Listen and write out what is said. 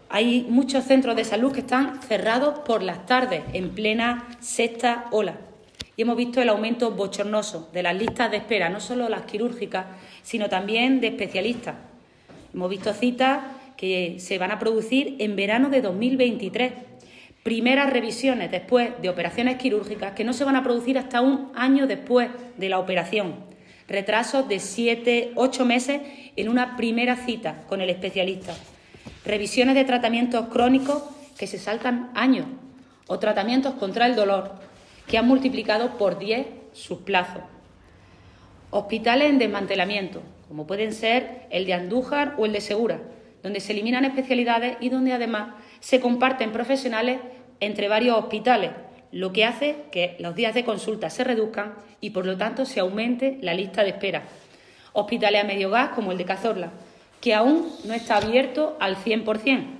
Hay muchos centros de salud que están cerrados por las tardes, en plena sexta ola. Y hemos visto el aumento bochornoso de las listas de espera, no solo las quirúrgicas, sino también de especialistas. Hemos visto citas que se van a producir en verano de 2023. Primeras revisiones después de operaciones quirúrgicas que no se van a producir hasta un año después de la operación. Retrasos de 7, 8 meses en una primera cita con el especialista. Revisiones de tratamientos crónicos que se saltan años o tratamientos contra el dolor que han multiplicado por 10 sus plazos. Hospitales en desmantelamiento, como pueden ser el de Andújar o el de Segura, donde se eliminan especialidades y donde además se comparten profesionales entre varios hospitales, lo que hace que los días de consulta se reduzcan y por lo tanto se aumente la lista de espera. Hospitales a medio gas como el de Cazorla, que aún no está abierto al 100%.